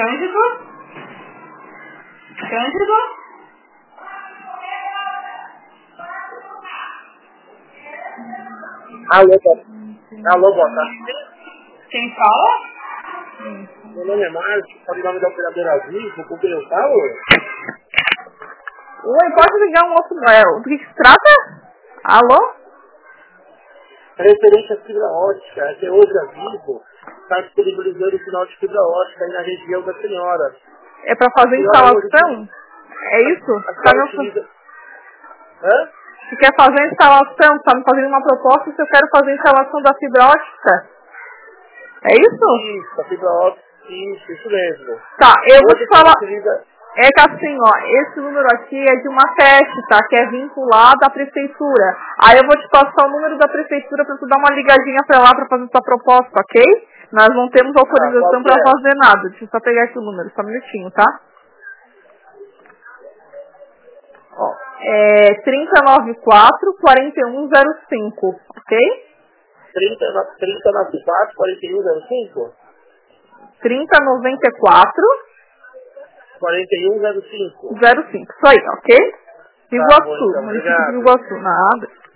Cândido? Cândido? Alô, boa tarde. Quem fala? Meu nome é Márcio, pode nome da operadora Vivo, com quem eu falo? Oi, pode ligar um outro número. Do que se trata? Alô? Referente à fibra ótica, até hoje a Vivo está disponibilizando o sinal de fibra ótica aí na região da senhora. É pra fazer instalação? É isso? Hã? Você quer fazer a instalação? Tá me fazendo uma proposta se eu quero fazer a instalação da fibra ótica? É isso? Isso, a fibra ótica, isso mesmo. Tá, eu vou Hoje te falar. utiliza... É que assim, ó, esse número aqui é de uma festa, tá? Que é vinculado à prefeitura. Aí eu vou te passar o número da prefeitura pra tu dar uma ligadinha pra lá pra fazer sua proposta, ok? Nós não temos autorização pra fazer nada. Deixa eu só pegar aqui o número, só um minutinho, tá? Ó, é 3094-4105, ok? 3094-4105? 3094 4105. 05, isso aí, ok? Iguaçu, Então, município de obrigado. Iguaçu, nada.